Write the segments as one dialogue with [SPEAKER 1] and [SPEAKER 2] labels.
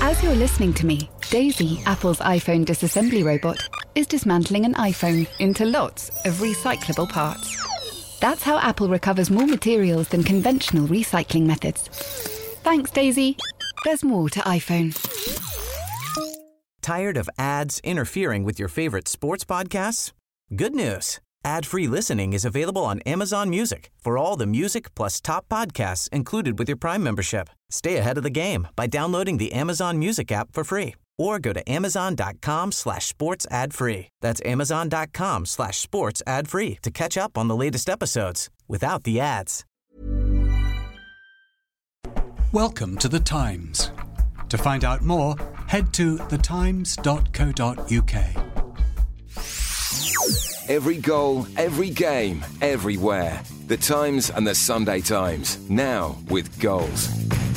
[SPEAKER 1] As you're listening to me, Daisy, Apple's iPhone disassembly robot, is dismantling an iPhone into lots of recyclable parts. That's how Apple recovers more materials than conventional recycling methods. Thanks, Daisy. There's more to iPhone.
[SPEAKER 2] Tired of ads interfering with your favorite sports podcasts? Good news. Ad-free listening is available on Amazon Music for all the music plus top podcasts included with your Prime membership. Stay ahead of the game by downloading the Amazon Music app for free or go to amazon.com/sports ad free. That's amazon.com/sports ad free to catch up on the latest episodes without the ads.
[SPEAKER 3] Welcome to The Times. To find out more, head to thetimes.co.uk.
[SPEAKER 4] Every goal, every game, everywhere. The Times and the Sunday Times, now with goals.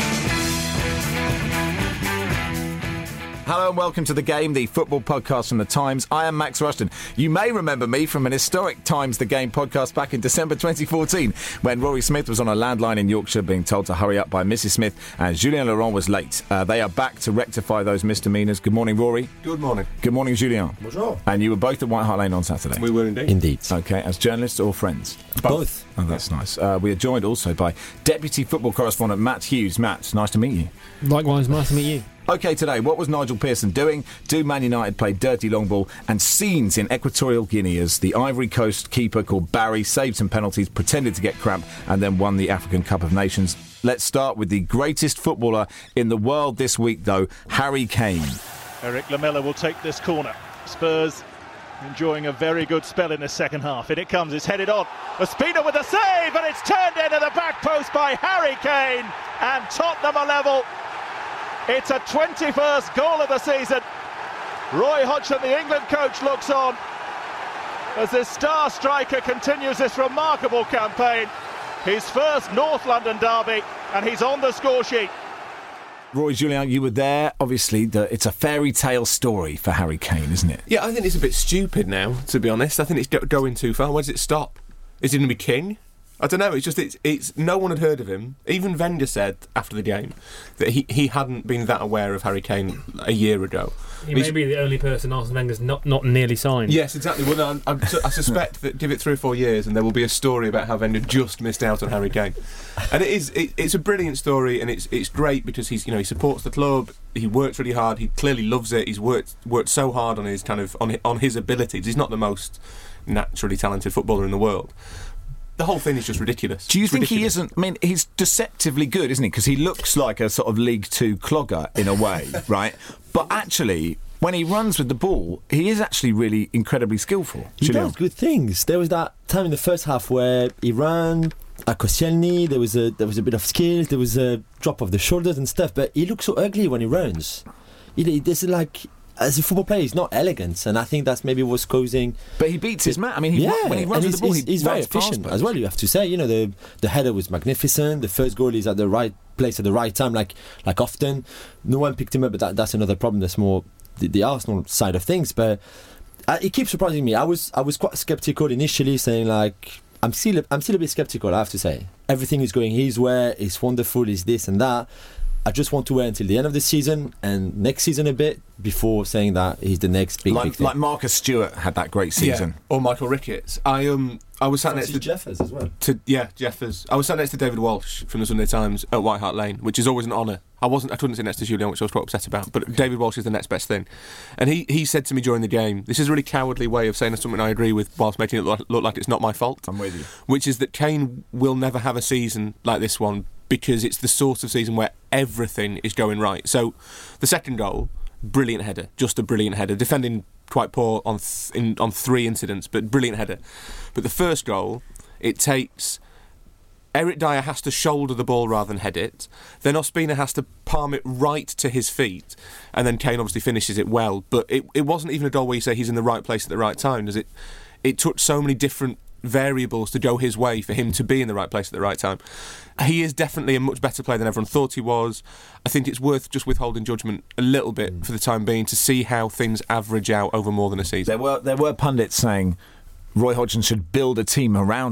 [SPEAKER 5] Hello and welcome to The Game, the football podcast from The Times. I am Max Rushton. You may remember me from an historic Times The Game podcast back in December 2014 when Rory Smith was on a landline in Yorkshire being told to hurry up by Mrs. Smith and Julien Laurent was late. They are back to rectify those misdemeanours. Good morning, Rory.
[SPEAKER 6] Good morning.
[SPEAKER 5] Good morning, Julien.
[SPEAKER 6] Bonjour.
[SPEAKER 5] And you were both at White Hart Lane on Saturday.
[SPEAKER 6] We were indeed.
[SPEAKER 7] Indeed.
[SPEAKER 5] Okay, as journalists or friends?
[SPEAKER 7] Both.
[SPEAKER 5] Oh, that's nice. We are joined also by Deputy Football Correspondent Matt Hughes. Matt, nice to meet you.
[SPEAKER 7] Likewise, nice to meet you.
[SPEAKER 5] OK, today, what was Nigel Pearson doing? Do Man United play dirty long ball? And scenes in Equatorial Guinea as the Ivory Coast keeper called Barry saved some penalties, pretended to get cramp and then won the African Cup of Nations. Let's start with the greatest footballer in the world this week, though, Harry Kane.
[SPEAKER 8] Eric Lamela will take this corner. Spurs enjoying a very good spell in the second half. In it comes, it's headed on. Ospina with a save, and it's turned into the back post by Harry Kane. And Tottenham are level. It's a 21st goal of the season. Roy Hodgson, the England coach, looks on as this star striker continues this remarkable campaign. His first North London derby, and he's on the score sheet.
[SPEAKER 5] Roy, Julien, you were there. Obviously, it's a fairy tale story for Harry Kane, isn't it?
[SPEAKER 6] Yeah, I think it's a bit stupid now, to be honest. I think it's going too far. Where does it stop? Is he going to be king? I don't know, it's no one had heard of him. Even Wenger said after the game that he hadn't been that aware of Harry Kane a year ago.
[SPEAKER 9] He may be the only person Arsene Wenger's not nearly signed.
[SPEAKER 6] Yes, exactly. Well, I suspect that give it 3 or 4 years and there will be a story about how Wenger just missed out on Harry Kane. And it's a brilliant story, and it's great because he supports the club. He works really hard. He clearly loves it. He's worked so hard on his on his abilities. He's not the most naturally talented footballer in the world. The whole thing is just ridiculous.
[SPEAKER 5] Do you think he isn't? I mean, he's deceptively good, isn't he? Because he looks like a sort of League Two clogger in a way, right? But actually, when he runs with the ball, he is actually really incredibly skillful.
[SPEAKER 7] He does good things. There was that time in the first half where he ran at Koscielny. There was a bit of skill. There was a drop of the shoulders and stuff. But he looks so ugly when he runs. There's like. As a football player, he's not elegant, and I think that's maybe what's causing.
[SPEAKER 5] But he beats his man. I mean, when he runs with the ball,
[SPEAKER 7] he's very efficient as well. You have to say, the header was magnificent. The first goal is at the right place at the right time, like often. No one picked him up, but that's another problem. That's more the Arsenal side of things. But it keeps surprising me. I was quite sceptical initially, saying like I'm still a bit sceptical. I have to say, everything is going his way. It's wonderful. It's this and that. I just want to wait until the end of the season and next season a bit before saying that he's the next big thing.
[SPEAKER 5] Like Marcus Stewart had that great season.
[SPEAKER 6] Yeah. Or Michael Ricketts. I was sat next to
[SPEAKER 7] Jeffers as well.
[SPEAKER 6] Jeffers. I was sat next to David Walsh from the Sunday Times at White Hart Lane, which is always an honour. I couldn't sit next to Julien, which I was quite upset about, but David Walsh is the next best thing. And he said to me during the game, this is a really cowardly way of saying something I agree with whilst making it look like it's not my fault.
[SPEAKER 5] I'm with you.
[SPEAKER 6] Which is that Kane will never have a season like this one because it's the sort of season where everything is going right. So the second goal, brilliant header, just a brilliant header. Defending quite poor on 3 incidents, but brilliant header. But the first goal, it takes... Eric Dyer has to shoulder the ball rather than head it. Then Ospina has to palm it right to his feet. And then Kane obviously finishes it well. But it wasn't even a goal where you say he's in the right place at the right time. It took so many different variables to go his way for him to be in the right place at the right time. He is definitely a much better player than everyone thought he was. I think it's worth just withholding judgment a little bit for the time being to see how things average out over more than a season.
[SPEAKER 5] There were pundits saying Roy Hodgson should build a team around him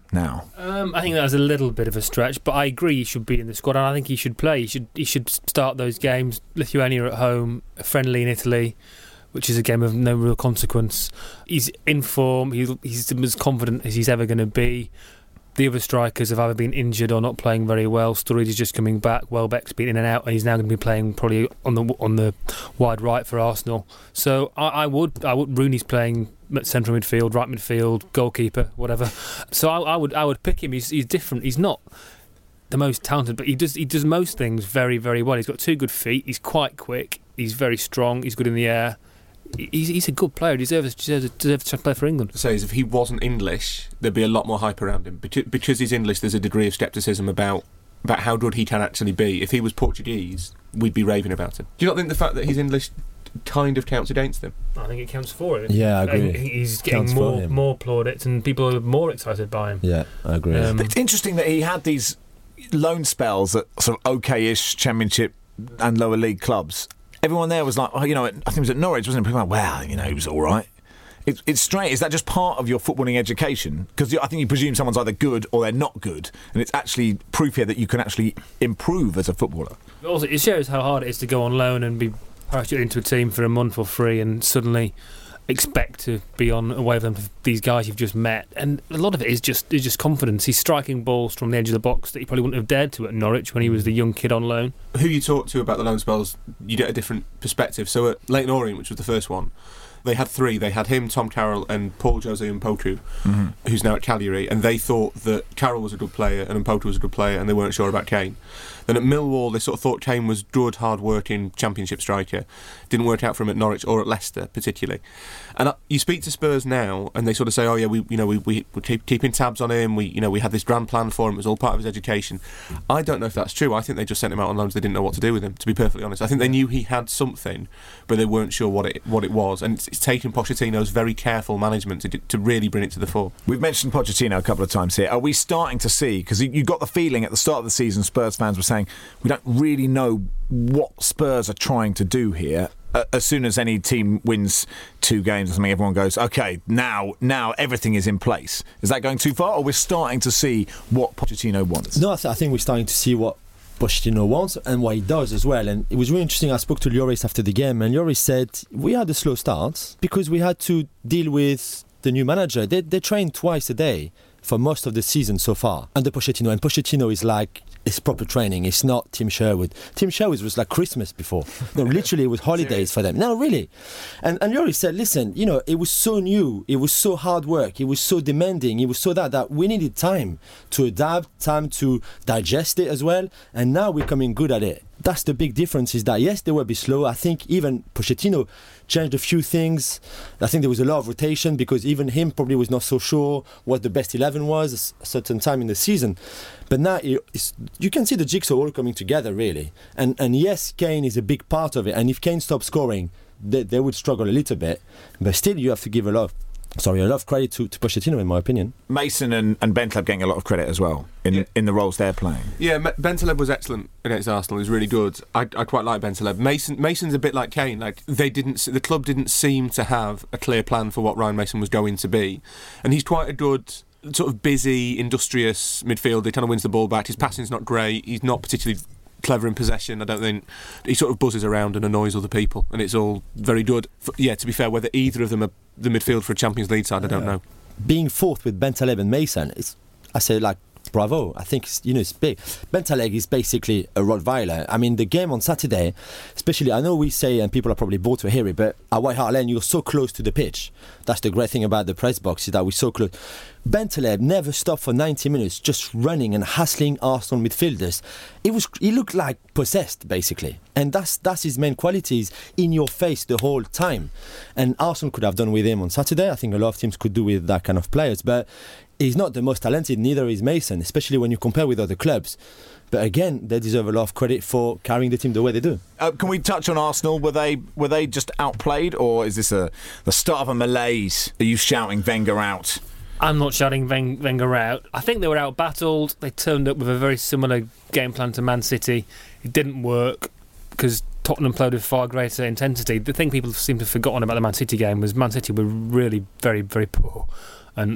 [SPEAKER 5] now?
[SPEAKER 9] I think that was a little bit of a stretch, but I agree he should be in the squad, and I think he should play. He should start those games. Lithuania at home, a friendly in Italy, which is a game of no real consequence. He's in form. He's as confident as he's ever going to be. The other strikers have either been injured or not playing very well. Sturridge is just coming back. Welbeck's been in and out, and he's now going to be playing probably on the wide right for Arsenal. So I would Rooney's playing central midfield, right midfield, goalkeeper, whatever. So I would pick him. He's different. He's not the most talented, but he does most things very, very well. He's got 2 good feet. He's quite quick. He's very strong. He's good in the air. He's a good player. He deserves to play for England.
[SPEAKER 6] So if he wasn't English, there'd be a lot more hype around him. Because he's English, there's a degree of scepticism about how good he can actually be. If he was Portuguese, we'd be raving about him. Do you not think the fact that he's English kind of counts against him?
[SPEAKER 9] I think it counts for him.
[SPEAKER 7] Yeah, I agree.
[SPEAKER 9] He's getting more plaudits, and people are more excited by him.
[SPEAKER 7] Yeah, I agree.
[SPEAKER 5] It's interesting that he had these loan spells at sort of okay-ish Championship and lower league clubs. Everyone there was like, I think it was at Norwich, wasn't it? People were like, well, he was all right. It's strange. Is that just part of your footballing education? Because I think you presume someone's either good or they're not good, and it's actually proof here that you can actually improve as a footballer.
[SPEAKER 9] Also, it shows how hard it is to go on loan and be parachuted into a team for a month for free and suddenly expect to be on away with them for these guys you've just met. And a lot of it is just confidence. He's striking balls from the edge of the box that he probably wouldn't have dared to at Norwich when he was the young kid on loan.
[SPEAKER 6] Who you talk to about the loan spells, you get a different perspective. So at Leyton Orient, which was the first one, they had 3. They had him, Tom Carroll, and Paul Jose Mpotu, who's now at Cagliari, and they thought that Carroll was a good player and Mpotu was a good player, and they weren't sure about Kane. Then at Millwall, they sort of thought Kane was good, hard-working Championship striker. Didn't work out for him at Norwich or at Leicester, particularly. And you speak to Spurs now, and they sort of say, "Oh yeah, we keeping tabs on him. We had this grand plan for him. It was all part of his education." I don't know if that's true. I think they just sent him out on loans. They didn't know what to do with him. To be perfectly honest, I think they knew he had something, but they weren't sure what it was. And it's taken Pochettino's very careful management to really bring it to the fore.
[SPEAKER 5] We've mentioned Pochettino a couple of times here. Are we starting to see? Because you got the feeling at the start of the season, Spurs fans were saying, we don't really know what Spurs are trying to do here. As soon as any team wins 2 games or something, everyone goes, okay, now everything is in place. Is that going too far, or we're starting to see what Pochettino wants?
[SPEAKER 7] No, I think we're starting to see what Pochettino wants and what he does as well. And it was really interesting. I spoke to Lloris after the game, and Lloris said we had a slow start because we had to deal with the new manager. They trained twice a day for most of the season so far under Pochettino, and Pochettino is like, it's proper training. It's not Tim Sherwood. Tim Sherwood was like Christmas before. No, literally it was holidays for them. No, really. And Lloris said, listen, it was so new, it was so hard work, it was so demanding, it was so that we needed time to adapt, time to digest it as well, and now we're coming good at it. That's the big difference, is that yes, they will be slow. I think even Pochettino changed a few things. I think there was a lot of rotation because even him probably was not so sure what the best 11 was at a certain time in the season. But now you can see the jigsaw all coming together, really. And yes, Kane is a big part of it. And if Kane stops scoring, they would struggle a little bit. But still, you have to give a lot of credit to Pochettino, in my opinion.
[SPEAKER 5] Mason and Bentaleb getting a lot of credit as well in the roles they're playing.
[SPEAKER 6] Yeah, Bentaleb was excellent against Arsenal. He was really good. I quite like Bentaleb. Mason's a bit like Kane. Like the club didn't seem to have a clear plan for what Ryan Mason was going to be, and he's quite a good sort of busy, industrious midfielder. He kind of wins the ball back. His passing's not great. He's not particularly clever in possession. I don't think he sort of buzzes around and annoys other people, and it's all very good. To be fair, whether either of them are the midfield for a Champions League side, I don't know.
[SPEAKER 7] Being fourth with Bentaleb and Mason, I say bravo. I think it's big. Bentaleb is basically a Rottweiler. I mean, the game on Saturday, especially, I know we say, and people are probably bored to hear it, but at White Hart Lane, you're so close to the pitch. That's the great thing about the press box, is that we're so close. Bentaleb never stopped for 90 minutes, just running and hassling Arsenal midfielders. He looked like possessed, basically. And that's his main qualities, in your face the whole time. And Arsenal could have done with him on Saturday. I think a lot of teams could do with that kind of players. But he's not the most talented, neither is Mason, especially when you compare with other clubs. But again, they deserve a lot of credit for carrying the team the way they do.
[SPEAKER 5] Can we touch on Arsenal? Were they just outplayed, or is this the start of a malaise? Are you shouting Wenger out?
[SPEAKER 9] I'm not shouting Wenger out. I think they were out-battled. They turned up with a very similar game plan to Man City. It didn't work because Tottenham played with far greater intensity. The thing people seem to have forgotten about the Man City game was Man City were really very, very poor. And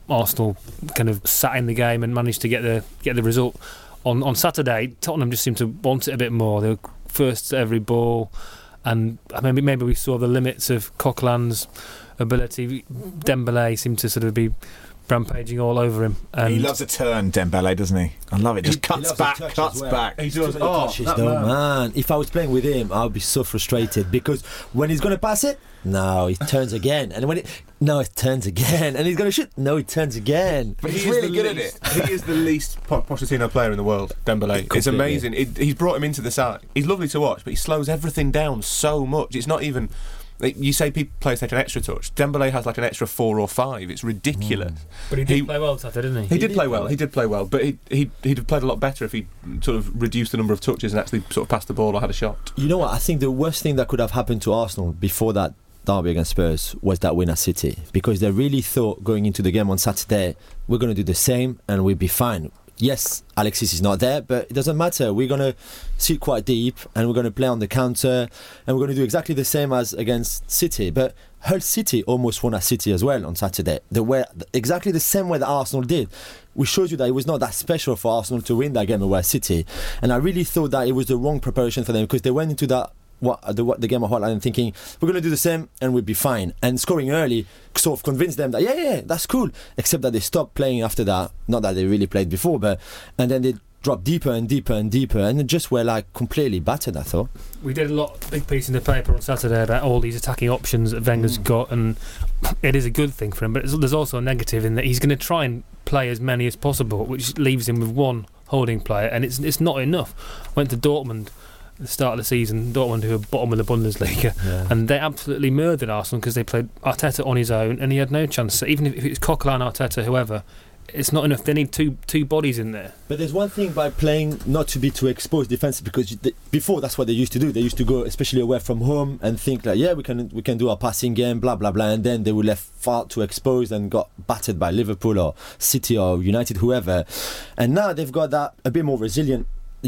[SPEAKER 9] Arsenal kind of sat in the game and managed to get the result. On Saturday, Tottenham just seemed to want it a bit more. They were first at every ball, and maybe we saw the limits of Coquelin's ability. Dembélé seemed to sort of be rampaging all over him. And
[SPEAKER 5] he loves a turn, Dembélé, doesn't he? I love it. Just cuts back.
[SPEAKER 6] He does.
[SPEAKER 7] Man, if I was playing with him, I would be so frustrated, because when he's going to pass it, no, he turns again, and it turns again, and he's going to shoot, no, he turns again.
[SPEAKER 6] But he's really good at it. He is the least Pochettino player in the world, Dembélé. It's amazing. He's brought him into the side. He's lovely to watch, but he slows everything down so much. It's not even. You say players take an extra touch. Dembélé has like an extra 4 or 5. It's ridiculous.
[SPEAKER 9] But he did play well Saturday, didn't he?
[SPEAKER 6] He did play well. But he'd have played a lot better if he sort of reduced the number of touches and actually sort of passed the ball or had a shot.
[SPEAKER 7] You know what? I think the worst thing that could have happened to Arsenal before that derby against Spurs was that win at City, because they really thought going into the game on Saturday, we're going to do the same and we'll be fine. Yes, Alexis is not there, but it doesn't matter. We're going to sit quite deep and we're going to play on the counter, and we're going to do exactly the same as against City. But Hull City almost won at City as well on Saturday. They were exactly the same way that Arsenal did, which shows you that it was not that special for Arsenal to win that game away at City. And I really thought that it was the wrong preparation for them, because they went into that the game of Hotline thinking we're going to do the same and we'll be fine, and scoring early sort of convinced them that yeah that's cool, except that they stopped playing after that. Not that they really played before, and then they dropped deeper and deeper and deeper, and just were like completely battered, I thought.
[SPEAKER 9] We did big piece in the paper on Saturday about all these attacking options that Wenger's got, and it is a good thing for him, but there's also a negative in that he's going to try and play as many as possible, which leaves him with one holding player, and it's not enough. Went to Dortmund at the start of the season, Dortmund, who were bottom of the Bundesliga, and they absolutely murdered Arsenal because they played Arteta on his own and he had no chance. So even if it's Coquelin, Arteta, whoever, it's not enough. They need two bodies in there.
[SPEAKER 7] But there's one thing by playing not to be too exposed defensive, because before that's what they used to do. They used to go, especially away from home, and think like, we can do our passing game, blah blah blah, and then they were left far too exposed and got battered by Liverpool or City or United, whoever. And now they've got that a bit more resilient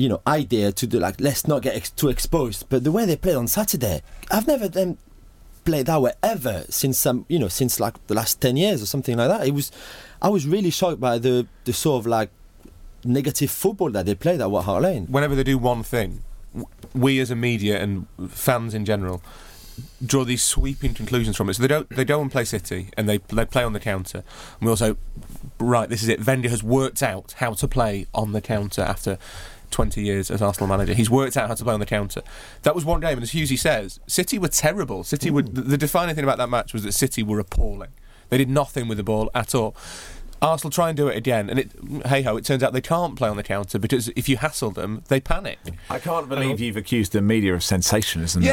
[SPEAKER 7] idea to do, like, let's not get too exposed. But the way they played on Saturday, I've never then played that way ever since since like the last 10 years or something like that. I was really shocked by the sort of like negative football that they played at White Hart Lane.
[SPEAKER 6] Whenever they do one thing, we as a media and fans in general draw these sweeping conclusions from it. So they go and play City and they play on the counter, and we also, right, this is it, Wenger has worked out how to play on the counter after 20 years as Arsenal manager. He's worked out how to play on the counter. That was one game, and as Hughesy says, City were terrible. City were, the defining thing about that match was that City were appalling. They did nothing with the ball at all. Arsenal try and do it again, and it turns out they can't play on the counter, because if you hassle them, they panic.
[SPEAKER 5] I can't believe you've accused the media of sensationalism.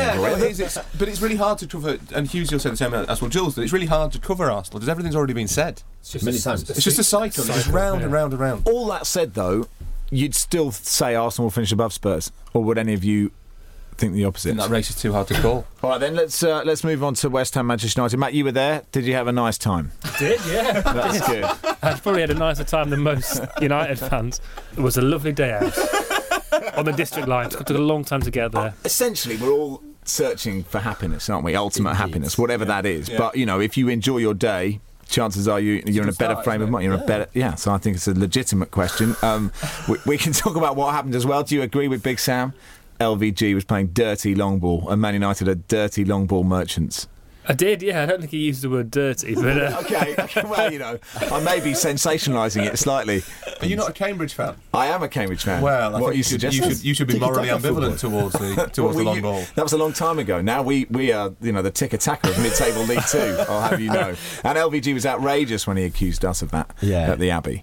[SPEAKER 6] But it's really hard to cover, and Hughes will say the same as well, Jules, that it's really hard to cover Arsenal because everything's already been said.
[SPEAKER 9] It's just
[SPEAKER 6] a cycle, just round and round and round.
[SPEAKER 5] All that said, though, you'd still say Arsenal will finish above Spurs, or would any of you think the opposite?
[SPEAKER 6] That race is too hard to call.
[SPEAKER 5] All right, then let's move on to West Ham, Manchester United. Matt, you were there. Did you have a nice time?
[SPEAKER 9] I did, yeah.
[SPEAKER 5] That's good.
[SPEAKER 9] I probably had a nicer time than most United fans. It was a lovely day out on the district line. It took a long time to get there.
[SPEAKER 5] Essentially, we're all searching for happiness, aren't we? Ultimate happiness, whatever that is. Yeah. But if you enjoy your day, chances are you're in a better frame of mind. You're in a better, so I think it's a legitimate question. We can talk about what happened as well. Do you agree with Big Sam? LVG was playing dirty long ball, and Man United are dirty long ball merchants.
[SPEAKER 9] I did, yeah. I don't think he used the word dirty, but
[SPEAKER 5] okay. Well, I may be sensationalising it slightly.
[SPEAKER 6] Are you not a Cambridge fan?
[SPEAKER 5] I am a Cambridge fan.
[SPEAKER 6] Well, I think you should be morally ambivalent towards the long ball.
[SPEAKER 5] That was a long time ago. Now we are the tick-attacker of mid-table League 2. I'll have you know. And LVG was outrageous when he accused us of that at the Abbey.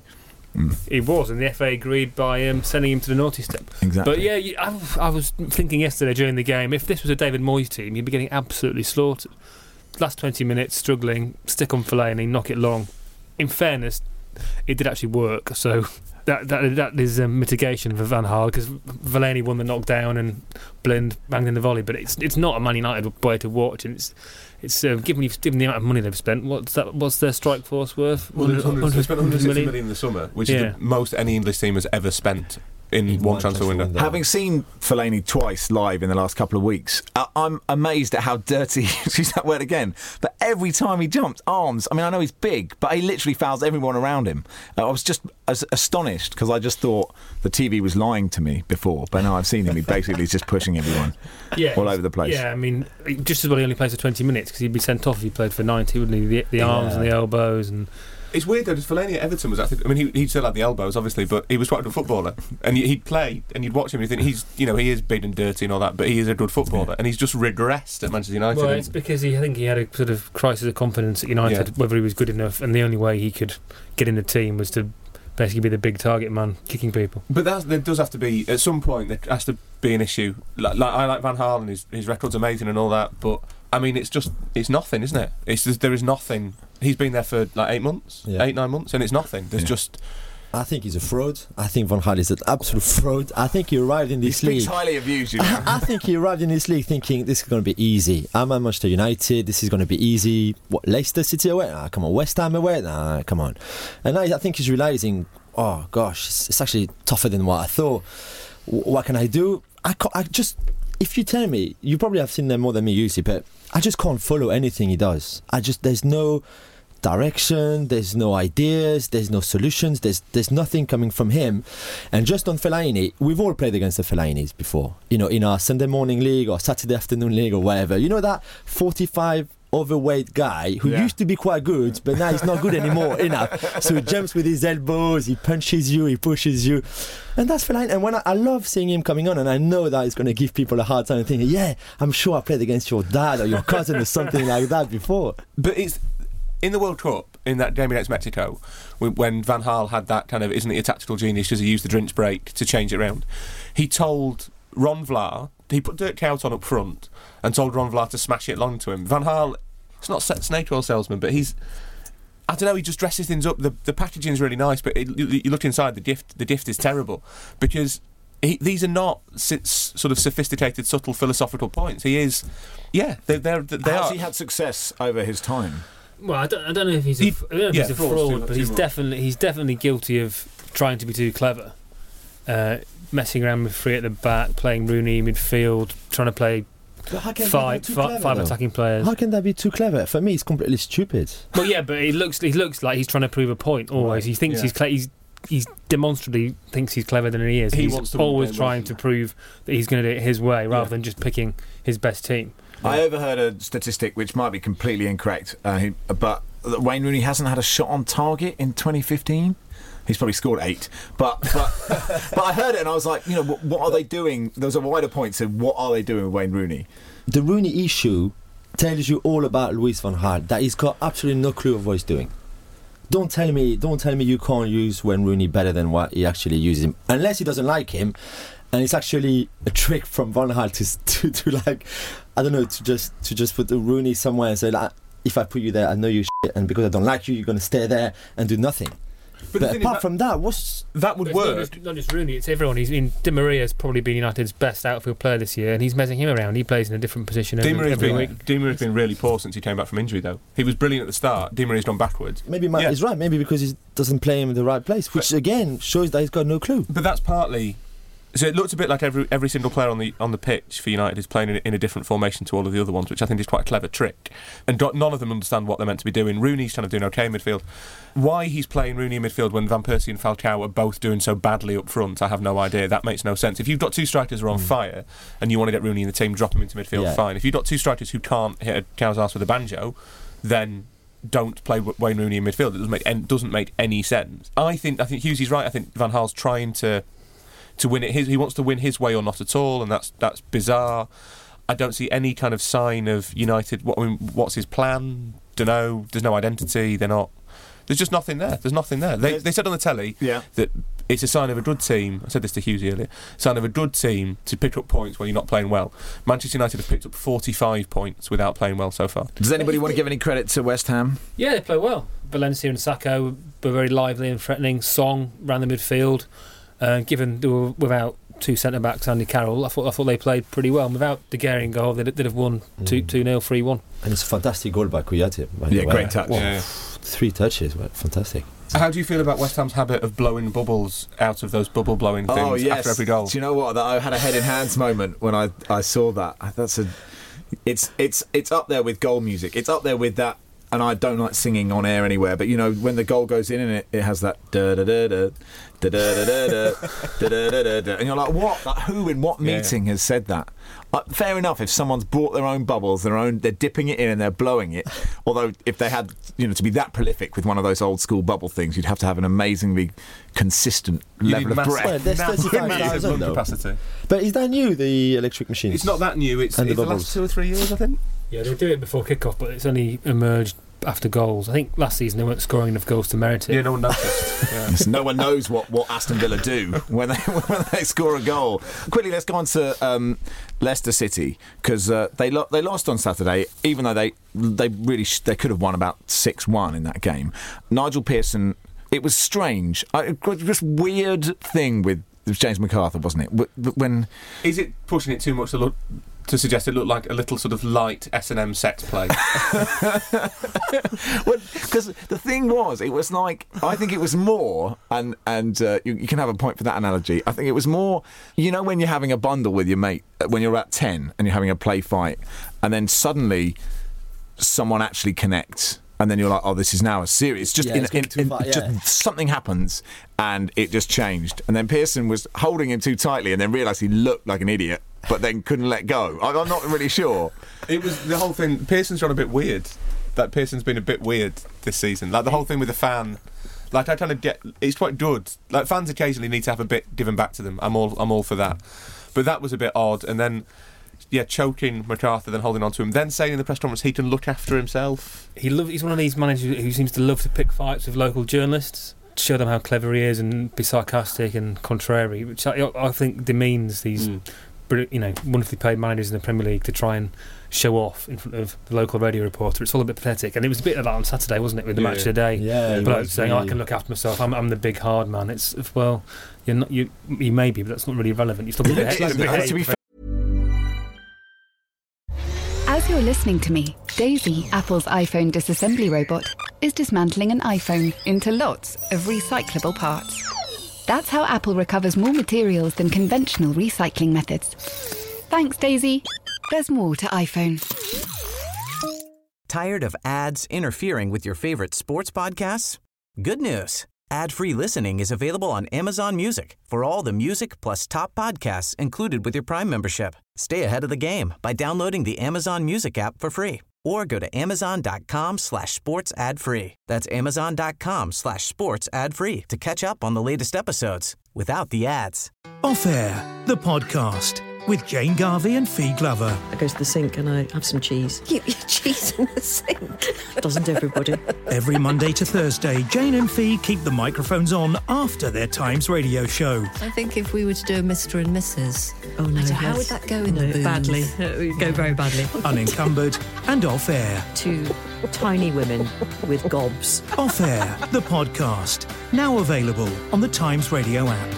[SPEAKER 9] He was, and the FA agreed by sending him to the naughty step.
[SPEAKER 5] Exactly.
[SPEAKER 9] But yeah, I was thinking yesterday during the game, if this was a David Moyes team, you'd be getting absolutely slaughtered. Last 20 minutes, struggling, stick on Fellaini, knock it long. In fairness, it did actually work, so that is a mitigation for Van Gaal, because Fellaini won the knockdown and Blind banged in the volley, but it's not a Man United way to watch, and it's given the amount of money they've spent. What's their strike force worth?
[SPEAKER 6] They spent 160 million in the summer, which is the most any English team has ever spent in one transfer window.
[SPEAKER 5] Having seen Fellaini twice live in the last couple of weeks, I'm amazed at how dirty, use that word again, but every time he jumps, arms. I mean, I know he's big, but he literally fouls everyone around him. I was just astonished because I just thought the TV was lying to me before, but now I've seen him. He basically is just pushing everyone all over the place.
[SPEAKER 9] Yeah, I mean, just as well he only plays for 20 minutes because he'd be sent off if he played for 90, wouldn't he? The arms and the elbows and...
[SPEAKER 6] It's weird though, Fellaini at Everton was actually... I mean, he still had the elbows, obviously, but he was quite a good footballer. And he'd play, and you'd watch him, and you think, he is big and dirty and all that, but he is a good footballer, and he's just regressed at Manchester United.
[SPEAKER 9] Well, it's because I think he had a sort of crisis of confidence at United, whether he was good enough, and the only way he could get in the team was to basically be the big target man, kicking people. But
[SPEAKER 6] there does have to be, at some point, there has to be an issue. Like I like Van Gaal, and his record's amazing and all that, but... I mean, it's nothing, isn't it? There is nothing. He's been there for like 8 months, 8-9 months, and it's nothing. There's just...
[SPEAKER 7] I think he's a fraud. I think Van Gaal is an absolute fraud. I think he arrived in this league...
[SPEAKER 5] He speaks highly of you,
[SPEAKER 7] I think he arrived in this league thinking this is going to be easy. I'm at Manchester United, this is going to be easy. What, Leicester City away? Nah, come on. West Ham away? Nah, come on. And I think he's realising, oh gosh, it's actually tougher than what I thought. What can I do? I just... If you tell me, you probably have seen them more than me, Yusi, but I just can't follow anything he does. There's no direction, there's no ideas, there's no solutions, there's nothing coming from him. And just on Fellaini, we've all played against the Fellainis before, you know, in our Sunday morning league or Saturday afternoon league or whatever. You know that 45 overweight guy who used to be quite good, but now he's not good anymore enough. So he jumps with his elbows, he punches you, he pushes you, and that's Fellaini. And when I love seeing him coming on, and I know that he's going to give people a hard time thinking, yeah, I'm sure I played against your dad or your cousin or something like that before.
[SPEAKER 6] But it's in the World Cup, in that game against Mexico, when Van Gaal had that kind of, isn't he a tactical genius because he used the drinks break to change it around, he told Ron Vlaar, he put Dirk Kuyt on up front and told Ron Vlaar to smash it long to him. Van Gaal, it's not a snake oil salesman, but he's, I don't know, he just dresses things up. The packaging's really nice, but you look inside, the gift is terrible, because these are not sort of sophisticated, subtle philosophical points. He is,
[SPEAKER 5] Has he had success over his time?
[SPEAKER 9] Well, I don't know if he's a fraud, but he's definitely guilty of trying to be too clever, messing around with three at the back, playing Rooney midfield, trying to play five attacking players.
[SPEAKER 7] How can that be too clever? For me, it's completely stupid.
[SPEAKER 9] Well, yeah, but he looks like he's trying to prove a point always. Right. He thinks he's demonstrably thinks he's clever than he is. He's always trying to prove that he's going to do it his way rather than just picking his best team.
[SPEAKER 5] I overheard a statistic which might be completely incorrect, but Wayne Rooney hasn't had a shot on target in 2015. He's probably scored 8, but I heard it and I was like, you know, what are they doing? There was a wider point. So what are they doing with Wayne Rooney?
[SPEAKER 7] The Rooney issue tells you all about Louis van Gaal. That he's got absolutely no clue of what he's doing. Don't tell me you can't use Wayne Rooney better than what he actually uses him, unless he doesn't like him. And it's actually a trick from Van Gaal to like, I don't know, to just put the Rooney somewhere and say, like, if I put you there, I know you shit, and because I don't like you, you're going to stay there and do nothing. But apart from that,
[SPEAKER 6] that would work?
[SPEAKER 9] Not just Rooney, it's everyone. Di Maria's probably been United's best outfield player this year, and he's messing him around. He plays in a different position every week.
[SPEAKER 6] Di Maria's been really poor since he came back from injury, though. He was brilliant at the start. Di Maria's gone backwards.
[SPEAKER 7] Maybe Matt is right. Maybe because he doesn't play him in the right place, which again shows that he's got no clue.
[SPEAKER 6] But that's partly. So it looks a bit like every single player on the pitch for United is playing in a different formation to all of the other ones, which I think is quite a clever trick. And none of them understand what they're meant to be doing. Rooney's kind of doing okay in midfield. Why he's playing Rooney in midfield when Van Persie and Falcao are both doing so badly up front, I have no idea. That makes no sense. If you've got two strikers who are on fire and you want to get Rooney in the team, drop him into midfield, fine. If you've got two strikers who can't hit a cow's arse with a banjo, then don't play Wayne Rooney in midfield. It doesn't make any sense. I think Hughesy's right. I think Van Gaal's trying to win it. He wants to win his way or not at all, and that's bizarre. I don't see any kind of sign of United. What's his plan? Don't know. There's no identity. They're not. There's just nothing there. There's nothing there. They said on the telly that it's a sign of a good team. I said this to Hughesy earlier. Sign of a good team to pick up points when you're not playing well. Manchester United have picked up 45 points without playing well so far.
[SPEAKER 5] Does anybody want to give any credit to West Ham?
[SPEAKER 9] Yeah, they play well. Valencia and Sacco were very lively and threatening. Song ran the midfield. Given they were without two centre-backs, Andy Carroll, I thought they played pretty well. And without De Gea in goal, they'd have won 2-0, 3-1.
[SPEAKER 7] And it's a fantastic goal by Kouyaté.
[SPEAKER 5] Great touch.
[SPEAKER 7] Wow. 3 touches, fantastic.
[SPEAKER 6] How do you feel about West Ham's habit of blowing bubbles out of those bubble-blowing things after every goal?
[SPEAKER 5] Do you know what? I had a head in hands moment when I saw that. It's up there with goal music. It's up there with that. And I don't like singing on air anywhere, but you know when the goal goes in and it has that da da da da da da da da da da da, and you're like, what? Like, who in what meeting has said that? Fair enough if someone's brought their own bubbles, they're dipping it in and they're blowing it. Although if they had, to be that prolific with one of those old school bubble things, you'd have to have an amazingly consistent level of breath.
[SPEAKER 7] Well, there's 35,000 though.
[SPEAKER 6] Capacity.
[SPEAKER 7] But is that new, the electric machines?
[SPEAKER 6] It's not that new. It's the last 2 or 3 years, I think.
[SPEAKER 9] Yeah, they do it before kick-off, but it's only emerged after goals. I think last season they weren't scoring enough goals to merit it.
[SPEAKER 6] Yeah, no one noticed.
[SPEAKER 5] Yes, no one knows what Aston Villa do when they score a goal. Quickly, let's go on to Leicester City, because they lost on Saturday, even though they could have won about 6-1 in that game. Nigel Pearson, it was strange. Just weird thing with James McArthur, wasn't it? When
[SPEAKER 6] is it pushing it too much to suggest it looked like a little sort of light S&M sex play?
[SPEAKER 5] Well, because the thing was, it was like, I think it was more, and you can have a point for that analogy. I think it was more, when you're having a bundle with your mate, when you're at 10 and you're having a play fight, and then suddenly someone actually connects. And then you're like, oh, this is now a series. Just something happens, and it just changed. And then Pearson was holding him too tightly, and then realised he looked like an idiot, but then couldn't let go. I'm not really sure.
[SPEAKER 6] It was the whole thing. Pearson's gone a bit weird. That Pearson's been a bit weird this season. Like the whole thing with the fan. Like I kind of get, it's quite good. Like fans occasionally need to have a bit given back to them. I'm all for that. But that was a bit odd. And then. Yeah, choking McArthur, then holding on to him, then saying in the press conference he can look after himself.
[SPEAKER 9] He's one of these managers who seems to love to pick fights with local journalists, show them how clever he is, and be sarcastic and contrary, which I think demeans these, wonderfully paid managers in the Premier League to try and show off in front of the local radio reporter. It's all a bit pathetic, and it was a bit of that on Saturday, wasn't it, with the match of the day?
[SPEAKER 7] Yeah,
[SPEAKER 9] bloke saying, I can look after myself. I'm the big hard man. It's well, you're not. You may be, but that's not really relevant. You still behave.
[SPEAKER 1] As you're listening to me, Daisy, Apple's iPhone disassembly robot, is dismantling an iPhone into lots of recyclable parts. That's how Apple recovers more materials than conventional recycling methods. Thanks, Daisy. There's more to iPhone.
[SPEAKER 2] Tired of ads interfering with your favorite sports podcasts? Good news. Ad-free listening is available on Amazon Music for all the music plus top podcasts included with your Prime membership. Stay ahead of the game by downloading the Amazon Music app for free or go to amazon.com/sports ad free. That's amazon.com/sports ad free to catch up on the latest episodes without the ads.
[SPEAKER 10] Off Air, the podcast with Jane Garvey and Fee Glover.
[SPEAKER 11] I go to the sink and I have some cheese. You eat cheese in the sink? Doesn't everybody?
[SPEAKER 10] Every Monday to Thursday, Jane and Fee keep the microphones on after their Times radio show.
[SPEAKER 11] I think if we were to do a Mr. and Mrs.
[SPEAKER 12] Oh no, how would that go in the booth?
[SPEAKER 11] Badly. It would go very badly.
[SPEAKER 10] Unencumbered and Off Air.
[SPEAKER 11] Two tiny women with gobs.
[SPEAKER 10] Off Air, the podcast. Now available on the Times radio app.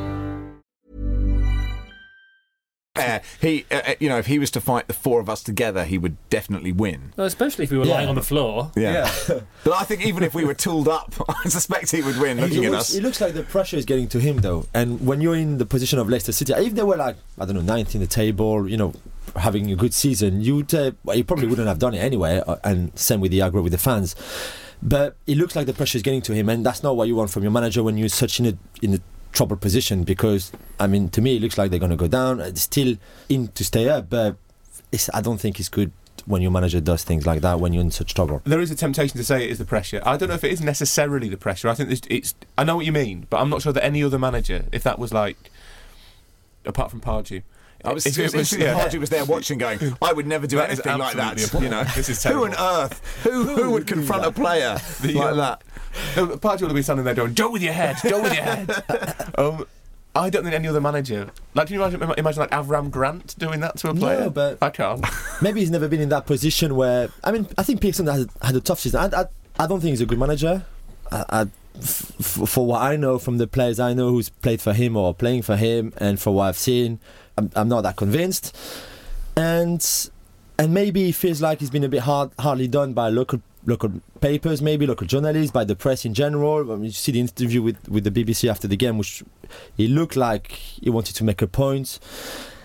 [SPEAKER 5] If he was to fight the four of us together, he would definitely win.
[SPEAKER 9] Well, especially if we were lying on the floor.
[SPEAKER 5] Yeah. But I think even if we were tooled up, I suspect he would win looking at us.
[SPEAKER 7] It looks like the pressure is getting to him, though. And when you're in the position of Leicester City, if they were ninth in the table, having a good season, you probably wouldn't have done it anyway. And same with the aggro with the fans. But it looks like the pressure is getting to him, and that's not what you want from your manager when you're such in a trouble position, because to me it looks like they're going to go down. It's still in to stay up, but I don't think it's good when your manager does things like that when you're in such trouble.
[SPEAKER 6] There is a temptation to say it is the pressure. I don't know if it is necessarily the pressure. I think it's I know what you mean, but I'm not sure that any other manager, if that was apart from Pardew,
[SPEAKER 5] Pardew was there watching, going, I would never do anything like that.
[SPEAKER 6] This is terrible.
[SPEAKER 5] Who on earth? Who would confront a player like that?
[SPEAKER 6] Pardew will be standing there going, "Go with your head, go with your head." I don't think any other manager. Can you imagine Avram Grant doing that to a player?
[SPEAKER 7] No, but
[SPEAKER 6] I can't.
[SPEAKER 7] Maybe he's never been in that position where. I think Pearson had a tough season. I don't think he's a good manager. For what I know from the players I know who's played for him or playing for him, and for what I've seen, I'm not that convinced. And maybe it feels like he's been a bit hardly done by local papers, maybe local journalists, by the press in general. You see the interview with the BBC after the game, which he looked like he wanted to make a point.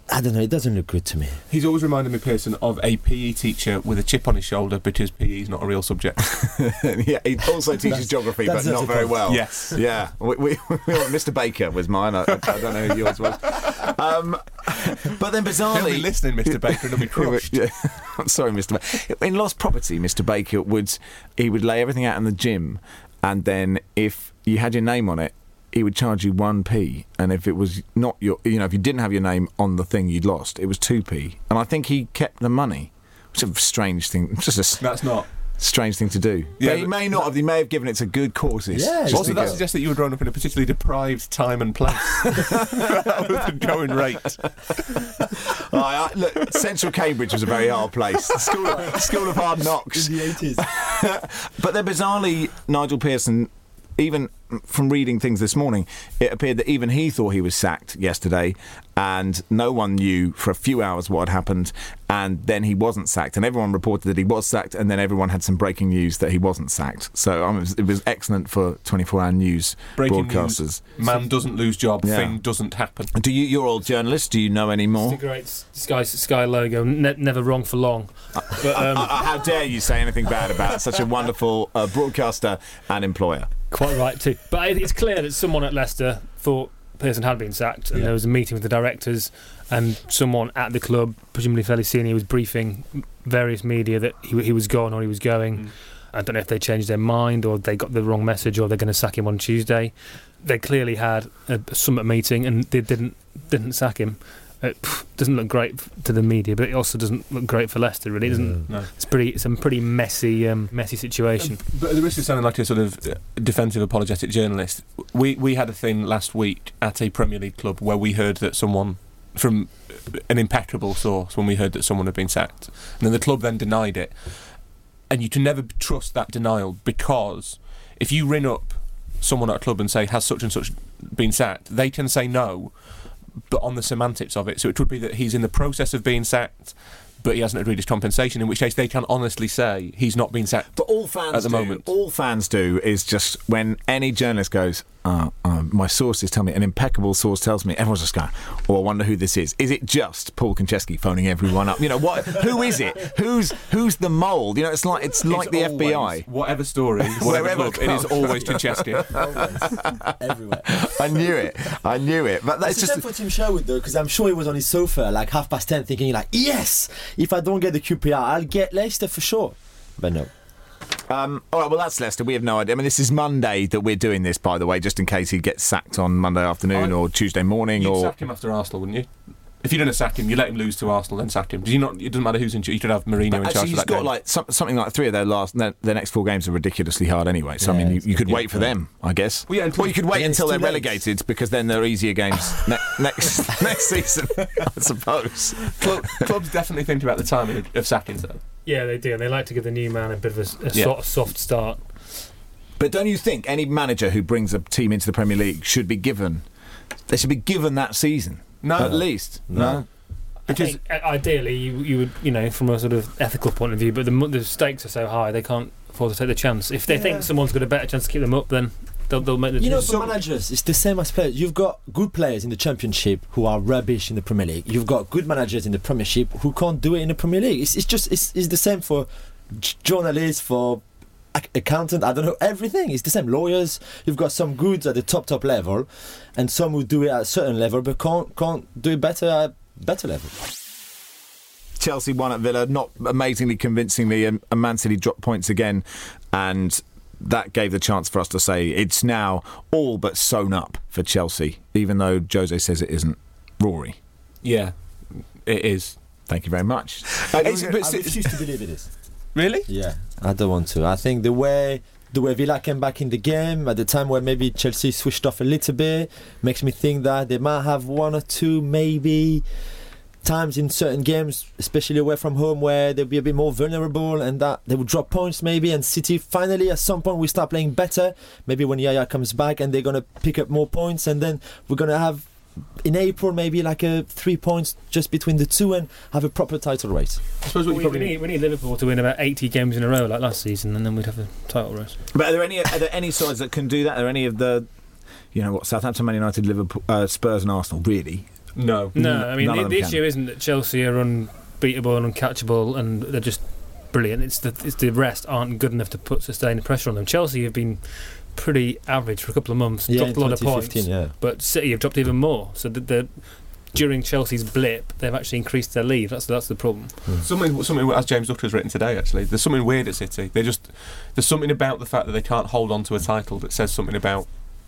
[SPEAKER 7] I don't know, it doesn't look good to me.
[SPEAKER 6] He's always reminded me, Pearson, of a PE teacher with a chip on his shoulder because PE is not a real subject.
[SPEAKER 5] Yeah, he also teaches geography, but not very well.
[SPEAKER 6] Yes.
[SPEAKER 5] Yeah. Mr. Baker was mine. I don't know who yours was. But then bizarrely...
[SPEAKER 6] He'll be listening, Mr. Baker, and he'll be crushed.
[SPEAKER 5] Yeah. I'm sorry, Mr. Baker. In Lost Property, Mr. Baker would lay everything out in the gym, and then if you had your name on it, he would charge you 1p, and if it was not your, if you didn't have your name on the thing you'd lost, it was 2p. And I think he kept the money, which is a strange thing.
[SPEAKER 6] That's not
[SPEAKER 5] strange thing to do.
[SPEAKER 6] Yeah,
[SPEAKER 5] but he may not have. He may have given it to good causes.
[SPEAKER 7] Yeah.
[SPEAKER 6] Also, that suggests that you were growing up in a particularly deprived time and place. That was the going rate.
[SPEAKER 5] Look, Central Cambridge was a very hard place. School of Hard Knocks.
[SPEAKER 7] In the 80s.
[SPEAKER 5] But then bizarrely, Nigel Pearson, even from reading things this morning, it appeared that even he thought he was sacked yesterday, and no one knew for a few hours what had happened, and then he wasn't sacked, and everyone reported that he was sacked, and then everyone had some breaking news that he wasn't sacked. So it was excellent for 24-hour news broadcasters.
[SPEAKER 6] News, man doesn't lose job, thing doesn't happen.
[SPEAKER 5] You're all journalists, do you know any more?
[SPEAKER 9] It's a great Sky logo, never wrong for long. But,
[SPEAKER 5] how dare you say anything bad about such a wonderful broadcaster and employer?
[SPEAKER 9] Quite right too. But it's clear that someone at Leicester thought Pearson had been sacked, and there was a meeting with the directors, and someone at the club, presumably fairly senior, was briefing various media that he was gone or he was going. I don't know if they changed their mind or they got the wrong message or they're going to sack him on Tuesday. They clearly had a summit meeting and they didn't sack him. It doesn't look great to the media, but it also doesn't look great for Leicester, really, doesn't it?
[SPEAKER 6] No.
[SPEAKER 9] It's a pretty messy situation.
[SPEAKER 6] But at the risk of sounding like a sort of defensive apologetic journalist, we had a thing last week at a Premier League club where we heard that someone, from an impeccable source, when we heard that someone had been sacked, and then the club then denied it. And you can never trust that denial, because if you ring up someone at a club and say, has such and such been sacked, they can say no, but on the semantics of it. So it would be that he's in the process of being sacked, but he hasn't agreed his compensation, in which case they can honestly say he's not been sacked.
[SPEAKER 5] But all fans do is just when any journalist goes, my sources tell me, an impeccable source tells me, everyone's just going, I wonder who this is. Is it just Paul Konchesky phoning everyone up? What? Who is it? Who's the mole? It's like the FBI.
[SPEAKER 6] Whatever story, whatever club, it is always Konchesky.
[SPEAKER 7] Everywhere.
[SPEAKER 5] I knew it. But that's
[SPEAKER 7] just for Tim Sherwood though, because I'm sure he was on his sofa like 10:30 thinking like, yes, if I don't get the QPR, I'll get Leicester for sure. But no.
[SPEAKER 5] All right, well, that's Leicester. We have no idea. I mean, this is Monday that we're doing this, by the way, just in case he gets sacked on Monday afternoon or Tuesday morning.
[SPEAKER 6] You'd sack him after Arsenal, wouldn't you? If you're going to sack him, you let him lose to Arsenal, then sack him. It doesn't matter who's in charge. You could have Mourinho in charge for that game.
[SPEAKER 5] He's got something like 3 of their next 4 games are ridiculously hard anyway. So, you could wait for them, I guess. Well, you could wait until they're relegated, because then they're easier games next season, I suppose.
[SPEAKER 6] Clubs definitely think about the timing of sackings, though.
[SPEAKER 9] Yeah, they do. And they like to give the new man a bit of a sort of soft start.
[SPEAKER 5] But don't you think any manager who brings a team into the Premier League should be given that season?
[SPEAKER 6] No.
[SPEAKER 5] At least. No.
[SPEAKER 9] Because ideally, you would, from a sort of ethical point of view, but the stakes are so high, they can't afford to take the chance. If they think someone's got a better chance to keep them up, then they'll make the decision.
[SPEAKER 7] For managers, it's the same as players. You've got good players in the Championship who are rubbish in the Premier League. You've got good managers in the Premiership who can't do it in the Premier League. It's the same for journalists, for accountant, I don't know, everything. It's the same. Lawyers, you've got some goods at the top level, and some who do it at a certain level but can't do it better at better level.
[SPEAKER 5] Chelsea won at Villa, not amazingly convincingly, and Man City dropped points again, and that gave the chance for us to say it's now all but sewn up for Chelsea, even though Jose says it isn't. Rory?
[SPEAKER 6] Yeah, it is.
[SPEAKER 5] Thank you very much.
[SPEAKER 7] I refuse to believe it is.
[SPEAKER 6] Really?
[SPEAKER 7] Yeah, I don't want to. I think the way Villa came back in the game at the time where maybe Chelsea switched off a little bit makes me think that they might have 1 or 2 maybe times in certain games, especially away from home, where they'll be a bit more vulnerable and that they will drop points maybe, and City finally at some point will start playing better, maybe when Yaya comes back, and they're going to pick up more points, and then we're going to have in April maybe like 3 points just between the two and have a proper title race.
[SPEAKER 6] I suppose we
[SPEAKER 9] need Liverpool to win about 80 games in a row like last season, and then we'd have a title race.
[SPEAKER 5] But are there any sides that can do that? Are there any of the Southampton, Man United, Liverpool, Spurs and Arsenal, really?
[SPEAKER 6] No.
[SPEAKER 9] I mean,
[SPEAKER 5] None of
[SPEAKER 9] the
[SPEAKER 5] them
[SPEAKER 9] issue isn't that Chelsea are unbeatable and uncatchable and they're just brilliant. It's the rest aren't good enough to put sustained pressure on them. Chelsea have been pretty average for a couple of months, dropped a lot of points, but City have dropped even more. So during Chelsea's blip, they've actually increased their lead. That's the problem.
[SPEAKER 6] Something as James Ducker has written today, actually, there's something weird at City. There's something about the fact that they can't hold on to a title that says something about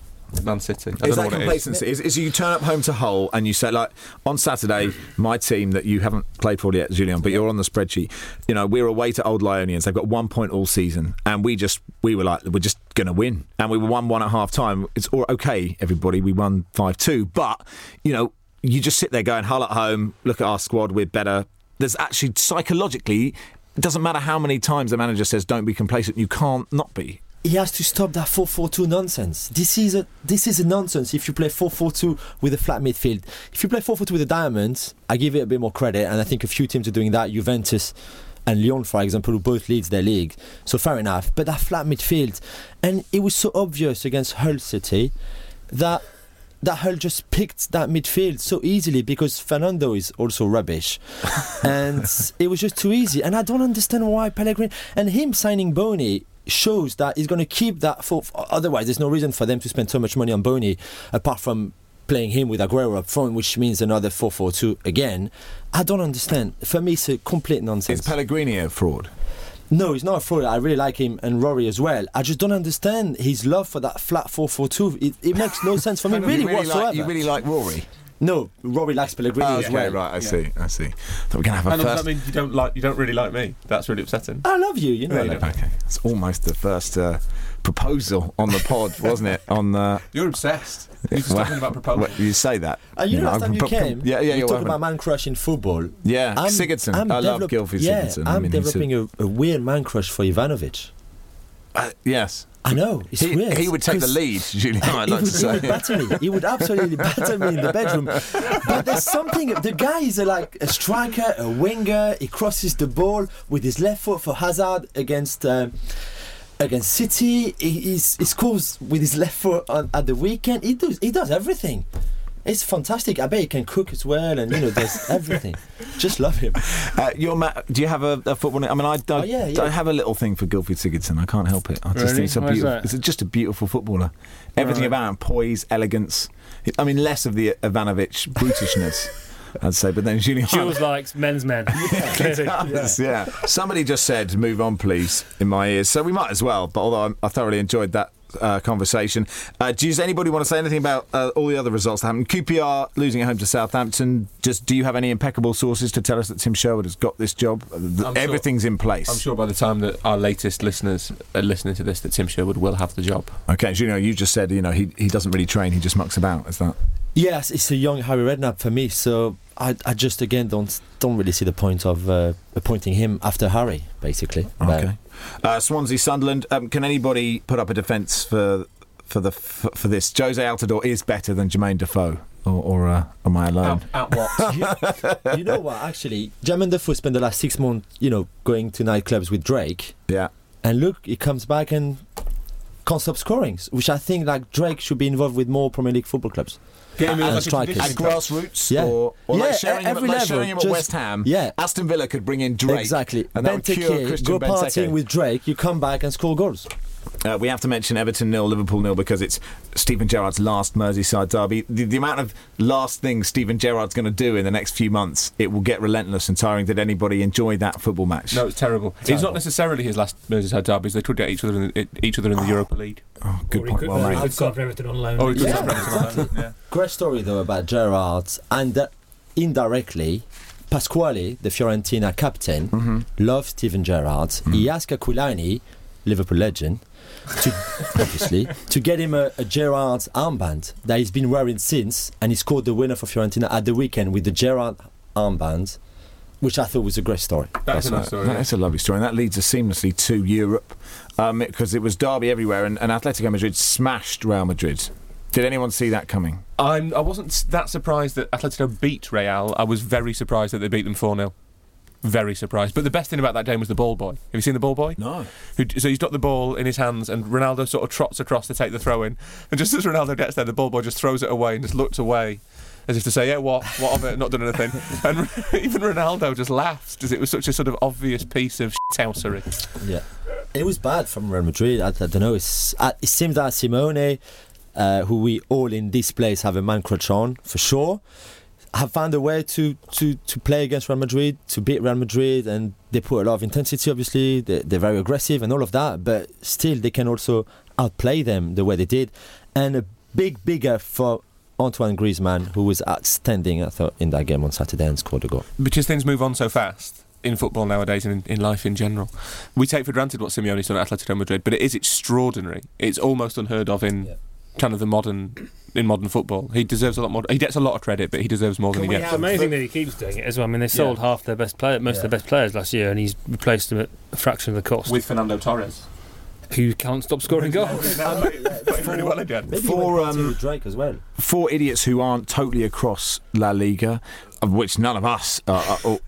[SPEAKER 6] Man City.
[SPEAKER 5] Is that complacency? Is you turn up home to Hull and you say, like, on Saturday, my team that you haven't played for yet, Julian, but you're on the spreadsheet. You know, we're away to Old Lionians. They've got 1 point all season, and we were like, we're just going to win, and we were 1-1 at half time. It's all okay, everybody. We won 5-2, but you know, you just sit there going, Hull at home. Look at our squad. We're better. There's actually psychologically, it doesn't matter how many times the manager says don't be complacent. You can't not be.
[SPEAKER 7] He has to stop that 4-4-2 nonsense. This is a nonsense. If you play 4-4-2 with a flat midfield, if you play 4-4-2 with the diamonds, I give it a bit more credit, and I think a few teams are doing that. Juventus and Lyon, for example, who both leads their league. So fair enough. But that flat midfield, and it was so obvious against Hull City that Hull just picked that midfield so easily because Fernando is also rubbish. And it was just too easy. And I don't understand why Pellegrini and him signing Bony shows that he's going to keep that otherwise there's no reason for them to spend so much money on Bony apart from playing him with Aguero up front, which means another 4-4-2 again. I don't understand. For me, it's a complete nonsense.
[SPEAKER 5] Is Pellegrini a fraud?
[SPEAKER 7] No, he's not a fraud. I really like him and Rory as well. I just don't understand his love for that flat 4-4-2. It makes no sense for me whatsoever.
[SPEAKER 5] You really like Rory?
[SPEAKER 7] No, Rory likes Pellegrini as well.
[SPEAKER 5] Right, I see. Thought we're going to have a
[SPEAKER 6] first.
[SPEAKER 5] first.
[SPEAKER 6] Does that mean you don't really like me? That's really upsetting.
[SPEAKER 7] I love you. You know.
[SPEAKER 5] Really? Okay, it's almost the first proposal on the pod, wasn't it?
[SPEAKER 6] You're obsessed. You're just talking about proposals.
[SPEAKER 5] You say that.
[SPEAKER 7] You know, last time you came,
[SPEAKER 5] you
[SPEAKER 7] talked about man crush in football.
[SPEAKER 5] Yeah, Sigurdsson. I love Gylfi Sigurdsson.
[SPEAKER 7] I'm developing a weird man crush for Ivanovic.
[SPEAKER 5] Yes.
[SPEAKER 7] I know, it's weird.
[SPEAKER 5] He would take the lead, Julian, I'd like to say.
[SPEAKER 7] He would batter me. He would absolutely batter me in the bedroom. But there's something, the guy is like a striker, a winger. He crosses the ball with his left foot for Hazard against City. He scores with his left foot at the weekend. He does everything. It's fantastic. I bet he can cook as well, and does everything. Just love him.
[SPEAKER 5] Do you have a football? I mean, I have a little thing for Gylfi Sigurdsson. I can't help it. I just think it's so beautiful. It's just a beautiful footballer. Everything about him: poise, elegance. I mean, less of the Ivanovic brutishness, I'd say. But then
[SPEAKER 9] Jules likes men's men.
[SPEAKER 5] Yeah. Somebody just said, "Move on, please," in my ears. So we might as well. But although I thoroughly enjoyed that conversation. Does anybody want to say anything about all the other results that happened? QPR losing at home to Southampton. Do you have any impeccable sources to tell us that Tim Sherwood has got this job? Everything's in place.
[SPEAKER 6] I'm sure by the time that our latest listeners are listening to this, that Tim Sherwood will have the job.
[SPEAKER 5] Okay, you just said he doesn't really train, he just mucks about. Is that?
[SPEAKER 7] Yes, it's a young Harry Redknapp for me. So I just again don't really see the point of appointing him after Harry, basically.
[SPEAKER 5] Okay. Swansea, Sunderland. Can anybody put up a defence for this? Jose Altidore is better than Jermaine Defoe, or am I alone?
[SPEAKER 6] At what?
[SPEAKER 7] You know what? Actually, Jermaine Defoe spent the last 6 months, going to nightclubs with Drake.
[SPEAKER 5] Yeah.
[SPEAKER 7] And look, he comes back and can't stop scoring, which I think Drake should be involved with more Premier League football clubs.
[SPEAKER 5] And strikers. At grassroots, or like Sheringham at West Ham.
[SPEAKER 7] Yeah.
[SPEAKER 5] Aston Villa could bring in Drake.
[SPEAKER 7] Exactly.
[SPEAKER 5] And that would cure Christian
[SPEAKER 7] Benteke, go partying with Drake, you come back and score goals.
[SPEAKER 5] We have to mention Everton 0, Liverpool 0 because it's Steven Gerrard's last Merseyside derby. The amount of last things Steven Gerrard's going to do in the next few months, it will get relentless and tiring. Did anybody enjoy that football match?
[SPEAKER 6] No, it's terrible. It's not necessarily his last Merseyside derbies. They could get each other in the Europa League.
[SPEAKER 5] Oh, good point.
[SPEAKER 9] Well made. He could sign for Everton on loan.
[SPEAKER 7] Yeah. Great story though about Gerrard, and indirectly Pasquale, the Fiorentina captain, loves Steven Gerrard. He asked Aquilani, Liverpool legend, to get him a Gerrard armband that he's been wearing since, and he scored the winner for Fiorentina at the weekend with the Gerrard armband, which I thought was a great story.
[SPEAKER 6] That's a nice story.
[SPEAKER 5] That's a lovely story, and that leads us seamlessly to Europe, because it was derby everywhere, and Atletico Madrid smashed Real Madrid. Did anyone see that coming?
[SPEAKER 6] I wasn't that surprised that Atletico beat Real. I was very surprised that they beat them 4-0. Very surprised. But the best thing about that game was the ball boy. Have you seen the ball boy?
[SPEAKER 5] No.
[SPEAKER 6] So he's got the ball in his hands, and Ronaldo sort of trots across to take the throw in, and just as Ronaldo gets there, the ball boy just throws it away and just looks away as if to say, yeah, what of it, not done anything. And even Ronaldo just laughs because it was such a sort of obvious piece of shithousery.
[SPEAKER 7] Yeah, it was bad from Real Madrid. I don't know. It seems that Simeone, who we all in this place have a man crush on for sure, have found a way to play against Real Madrid, to beat Real Madrid, and they put a lot of intensity. Obviously, they're very aggressive and all of that, but still they can also outplay them the way they did. And a bigger for Antoine Griezmann, who was outstanding, I thought, in that game on Saturday and scored a goal.
[SPEAKER 6] Because things move on so fast in football nowadays and in life in general. We take for granted what Simeone's done at Atletico Madrid, but it is extraordinary. It's almost unheard of in kind of the modern football. He deserves a lot more. He gets a lot of credit, but he deserves more than he gets.
[SPEAKER 9] It's amazing that he keeps doing it as well. I mean, they sold half their best player, most of their best players last year, and he's replaced them at a fraction of the cost
[SPEAKER 6] with Fernando Torres,
[SPEAKER 9] who can't stop scoring goals.
[SPEAKER 6] Really well again.
[SPEAKER 7] For Drake as well.
[SPEAKER 5] For idiots who aren't totally across La Liga, of which none of us, no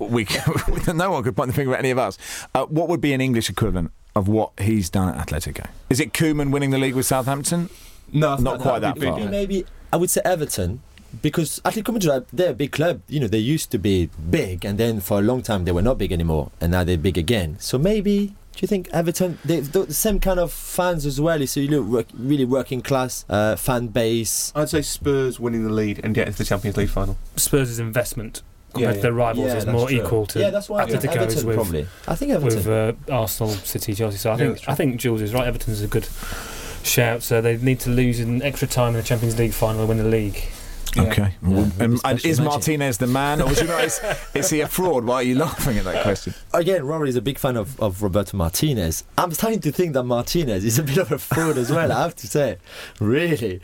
[SPEAKER 5] one could point the finger at any of us. What would be an English equivalent of what he's done at Atletico? Is it Koeman winning the league with Southampton?
[SPEAKER 6] No,
[SPEAKER 5] not quite that far.
[SPEAKER 7] Maybe I would say Everton, because Atletico Madrid, they're a big club. You know, they used to be big, and then for a long time they were not big anymore, and now they're big again. So maybe, do you think Everton, they've got the same kind of fans as well? So you look really working class fan base.
[SPEAKER 6] I'd say Spurs winning the lead and getting to the Champions League final.
[SPEAKER 9] Spurs' investment compared to their rivals is more equal to Atletico's with,
[SPEAKER 7] probably. I think Everton.
[SPEAKER 9] With Arsenal, City, Chelsea. So I think Jules is right. Everton's a good shout. So they need to lose in extra time in the Champions League final and win the league.
[SPEAKER 5] Okay. And is Martinez the man, or is he a fraud? Why are you laughing at that question?
[SPEAKER 7] Again, Rory is a big fan of Roberto Martinez. I'm starting to think that Martinez is a bit of a fraud as well, I have to say. Really.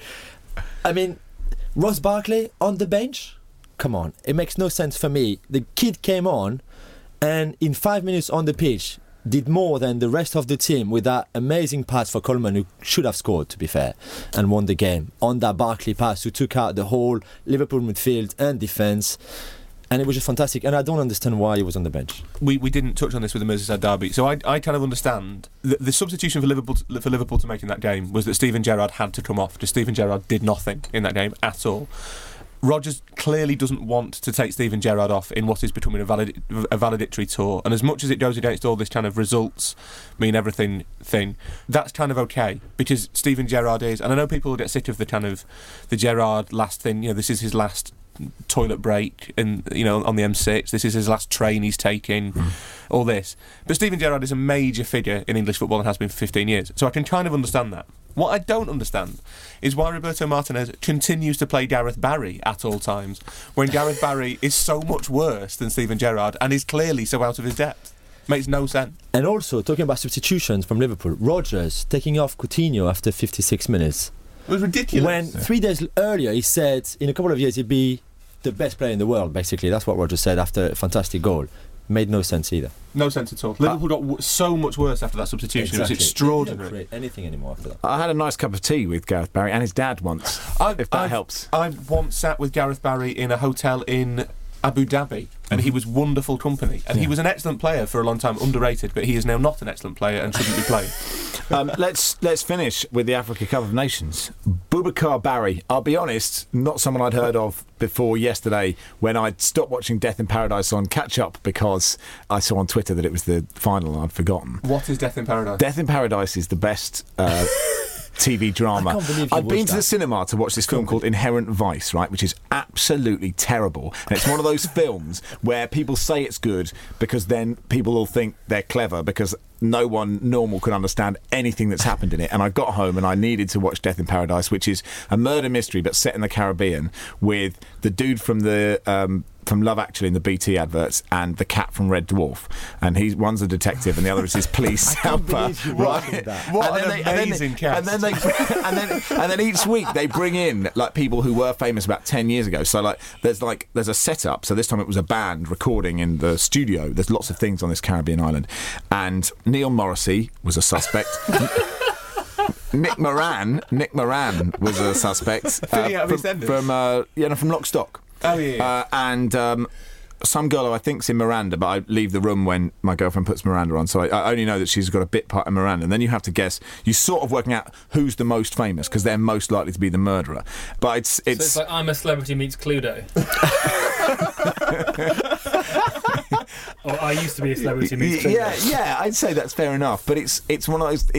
[SPEAKER 7] I mean, Ross Barkley on the bench? Come on. It makes no sense for me. The kid came on, and in 5 minutes on the pitch, did more than the rest of the team with that amazing pass for Coleman, who should have scored, to be fair, and won the game on that Barkley pass, who took out the whole Liverpool midfield and defence, and it was just fantastic. And I don't understand why he was on the bench.
[SPEAKER 6] We didn't touch on this with the Merseyside derby, so I kind of understand the substitution for Liverpool to make in that game was that Steven Gerrard had to come off. Just Steven Gerrard did nothing in that game at all. Rodgers clearly doesn't want to take Steven Gerrard off in what is becoming a valedictory tour, and as much as it goes against all this kind of results mean everything thing, that's kind of okay, because Steven Gerrard is, and I know people will get sick of the kind of the Gerrard last thing, you know, this is his last toilet break and, you know, on the M6, this is his last train he's taking, all this, but Steven Gerrard is a major figure in English football and has been for 15 years, so I can kind of understand that. What I don't understand is why Roberto Martinez continues to play Gareth Barry at all times, when Gareth Barry is so much worse than Steven Gerrard and is clearly so out of his depth. Makes no sense.
[SPEAKER 7] And also, talking about substitutions from Liverpool, Rodgers taking off Coutinho after 56 minutes.
[SPEAKER 6] It was ridiculous.
[SPEAKER 7] When 3 days earlier he said in a couple of years he'd be the best player in the world, basically. That's what Rodgers said after a fantastic goal. Made no sense either.
[SPEAKER 6] No sense at all. Liverpool got so much worse after that substitution.
[SPEAKER 7] Exactly.
[SPEAKER 6] It was extraordinary.
[SPEAKER 7] They didn't create anything anymore after that.
[SPEAKER 5] I had a nice cup of tea with Gareth Barry and his dad once, if that helps.
[SPEAKER 6] I once sat with Gareth Barry in a hotel in Abu Dhabi, and he was wonderful company. And he was an excellent player for a long time, underrated, but he is now not an excellent player and shouldn't be playing.
[SPEAKER 5] Let's finish with the Africa Cup of Nations. Boubacar Barry, I'll be honest, not someone I'd heard of before yesterday when I'd stopped watching Death in Paradise on catch-up because I saw on Twitter that it was the final and I'd forgotten.
[SPEAKER 6] What is Death in Paradise?
[SPEAKER 5] Death in Paradise is the best TV drama. I'd been to the cinema to watch this film called Inherent Vice, right, which is absolutely terrible. And it's one of those films where people say it's good because then people will think they're clever because no one normal could understand anything that's happened in it. And I got home and I needed to watch Death in Paradise, which is a murder mystery but set in the Caribbean with the dude from from Love Actually in the BT adverts and the cat from Red Dwarf, and one's a detective and the other is his police helper, right?
[SPEAKER 6] What an amazing cast!
[SPEAKER 5] And then each week they bring in like people who were famous about 10 years ago. So there's a setup. So this time it was a band recording in the studio. There's lots of things on this Caribbean island, and Neil Morrissey was a suspect. Nick Moran was a suspect
[SPEAKER 6] from
[SPEAKER 5] Lock, Stock.
[SPEAKER 6] Oh yeah.
[SPEAKER 5] And some girl who I think's in Miranda, but I leave the room when my girlfriend puts Miranda on, so I only know that she's got a bit part in Miranda, and then you have to guess. You're sort of working out who's the most famous, because they're most likely to be the murderer. But
[SPEAKER 9] So it's like I'm a Celebrity meets Cluedo. Or I used to be a Celebrity meets Cluedo.
[SPEAKER 5] Yeah, I'd say that's fair enough. But it's one of those.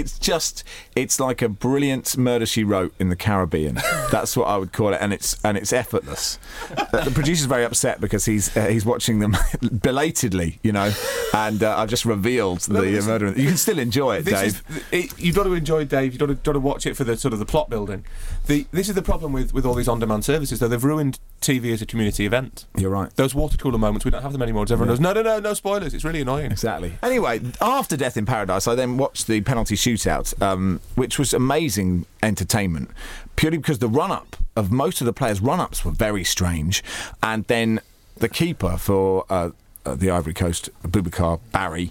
[SPEAKER 5] It's like a brilliant Murder, She Wrote in the Caribbean. That's what I would call it, and it's effortless. The producer's very upset because he's watching them belatedly, and I've just revealed the murder. You can still enjoy it, Dave.
[SPEAKER 6] You've got to enjoy it, Dave. You've got to watch it for the sort of the plot building. This is the problem with all these on-demand services, though. They've ruined TV as a community event.
[SPEAKER 5] You're right.
[SPEAKER 6] Those water cooler moments, we don't have them anymore. Everyone goes, no spoilers. It's really annoying.
[SPEAKER 5] Exactly. Anyway, after Death in Paradise, I then watched the penalty shootout, which was amazing entertainment, purely because the run-up of most of the players' run-ups were very strange, and then the keeper for the Ivory Coast, Boubacar Barry.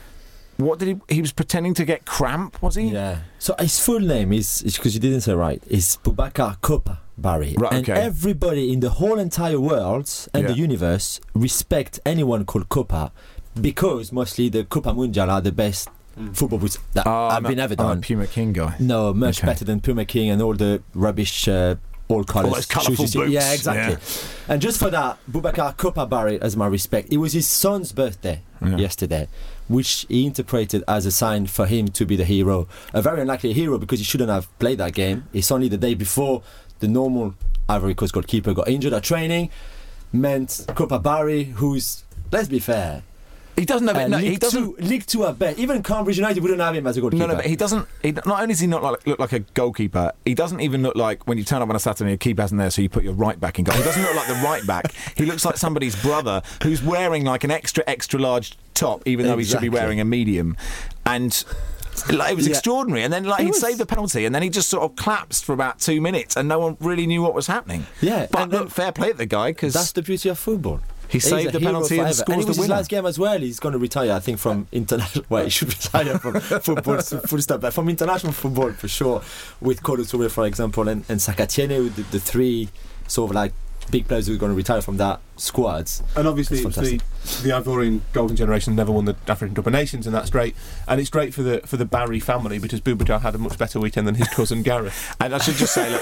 [SPEAKER 5] What did he was pretending to get cramp, was he?
[SPEAKER 7] Yeah. So his full name is because you didn't say right, is Boubacar Kopa Barry.
[SPEAKER 5] Right,
[SPEAKER 7] and
[SPEAKER 5] okay.
[SPEAKER 7] everybody in the whole entire world and the universe respect anyone called Kopa, because mostly the Copa Mundial are the best football boots that have been ever done.
[SPEAKER 5] I'm a Puma King guy.
[SPEAKER 7] No, much better than Puma King and all the rubbish all colours.
[SPEAKER 5] All those colourful boots.
[SPEAKER 7] Yeah, exactly. Yeah. And just for that, Boubacar Kopa Barry has my respect. It was his son's birthday yesterday, which he interpreted as a sign for him to be the hero. A very unlikely hero, because he shouldn't have played that game. It's only the day before the normal Ivory Coast goalkeeper got injured at training, meant Kopa Barry, who's, let's be fair,
[SPEAKER 5] he doesn't have it. No, he doesn't.
[SPEAKER 7] League Two, I bet. Even Cambridge United wouldn't have him as a goalkeeper.
[SPEAKER 5] No, but he doesn't. Not only does he not look like a goalkeeper, he doesn't even look like when you turn up on a Saturday and your keeper isn't there, so you put your right back in goal. He doesn't look like the right back. He looks like somebody's brother who's wearing like an extra large top, even though he should be wearing a medium. And it was extraordinary. And then he'd saved the penalty, and then he just sort of collapsed for about 2 minutes, and no one really knew what was happening.
[SPEAKER 7] Yeah,
[SPEAKER 5] but look, fair play to the guy, because
[SPEAKER 7] that's the beauty of football.
[SPEAKER 5] He saved the penalty and scores the winner.
[SPEAKER 7] And it was his last game as well. He's going to retire, I think, from international. Well, he should retire from football, full stop. But from international football for sure, with Kolo Touré, for example, and Sakatiene, with the three sort of like big players who are going to retire from that squads.
[SPEAKER 6] And obviously the Ivorian golden generation never won the African Cup of Nations, and that's great. And it's great for the Barry family, because Boubacar had a much better weekend than his cousin Gareth.
[SPEAKER 5] And I should just say, look,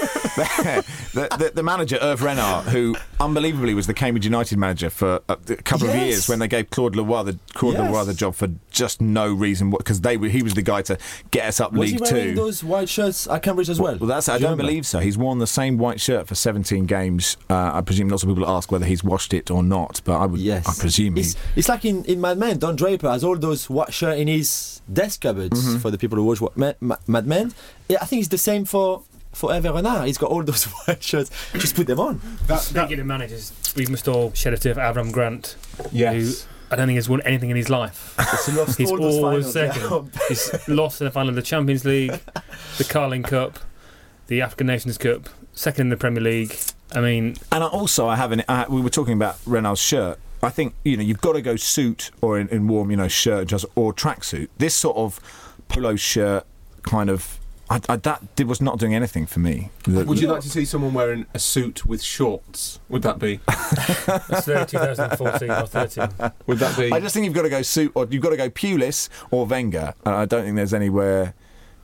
[SPEAKER 5] the manager, Hervé Renard, who unbelievably was the Cambridge United manager for a couple of years, when they gave Claude Leroy the job for just no reason, because he was the guy to get us up League Two.
[SPEAKER 7] Was he wearing those white shirts at Cambridge as well?
[SPEAKER 5] Well, I don't believe so. He's worn the same white shirt for 17 games. I presume lots of people ask whether he's washed it or not, but I presume
[SPEAKER 7] it's like in Mad Men. Don Draper has all those white shirts in his desk cupboards for the people who watch Mad Men. I think it's the same for Hervé Renard. He's got all those white shirts. Just put them on.
[SPEAKER 9] Speaking of managers, we must all shed a tear for Avram Grant, who I don't think has won anything in his life. He's always second. He's lost in the final of the Champions League, the Carling Cup, the African Nations Cup, second in the Premier League. I mean,
[SPEAKER 5] and we were talking about Renard's shirt. I think you've got to go suit or in warm shirt or tracksuit. This sort of polo shirt kind of that was not doing anything for me.
[SPEAKER 6] Would you like to see someone wearing a suit with shorts? Would that be?
[SPEAKER 9] That's 2014 or 13.
[SPEAKER 6] Would that be?
[SPEAKER 5] I just think you've got to go suit, or you've got to go Pulis or Wenger. I don't think there's anywhere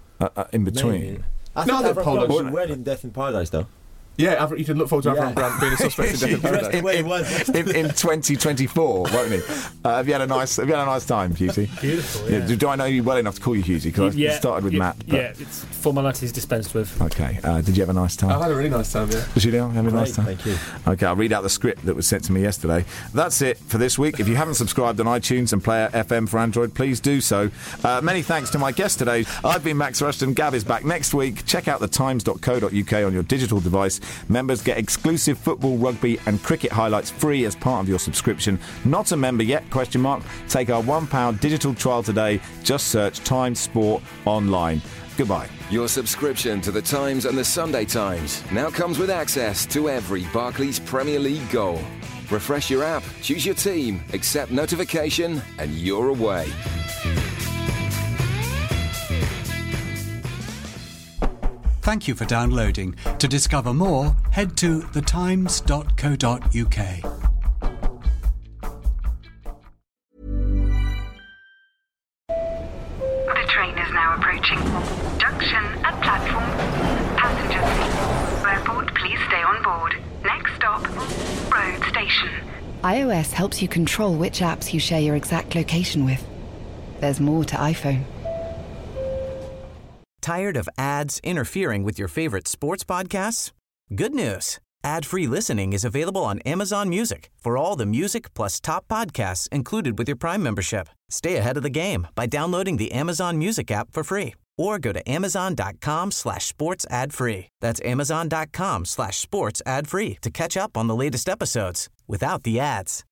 [SPEAKER 5] in between.
[SPEAKER 7] Maybe. I think Avram Grant should wear in Death in Paradise, though.
[SPEAKER 6] Yeah, you can look forward to Avram Grant being a suspect in Death in Paradise.
[SPEAKER 5] In 2024, won't he? Have you had a nice time, Husey?
[SPEAKER 9] Beautiful. Yeah.
[SPEAKER 5] Do I know you well enough to call you Husey? Because I started with Matt.
[SPEAKER 9] Yeah, it's formalities dispensed with.
[SPEAKER 5] Okay. Did you have a nice time?
[SPEAKER 6] I had a really nice time. Yeah.
[SPEAKER 5] Did you have a nice time?
[SPEAKER 7] Thank you.
[SPEAKER 5] Okay, I'll read out the script that was sent to me yesterday. That's it for this week. If you haven't subscribed on iTunes and Player FM for Android, please do so. Many thanks to my guest today. I've been Max Rushton. Gav is back next week. Check out thetimes.co.uk on your digital device. Members get exclusive football, rugby and cricket highlights free as part of your subscription. Not a member yet? Take our £1 digital trial today. Just search Times Sport online. Goodbye.
[SPEAKER 4] Your subscription to The Times and The Sunday Times now comes with access to every Barclays Premier League goal. Refresh your app, choose your team, accept notification, and you're away.
[SPEAKER 3] Thank you for downloading. To discover more, head to thetimes.co.uk.
[SPEAKER 13] train is now approaching. Junction at platform. Passengers, airport, please stay on board. Next stop, road station.
[SPEAKER 1] iOS helps you control which apps you share your exact location with. There's more to iPhone.
[SPEAKER 2] Tired of ads interfering with your favorite sports podcasts? Good news. Ad-free listening is available on Amazon Music for all the music plus top podcasts included with your Prime membership. Stay ahead of the game by downloading the Amazon Music app for free or go to amazon.com/sports ad free. That's amazon.com/sports ad free to catch up on the latest episodes without the ads.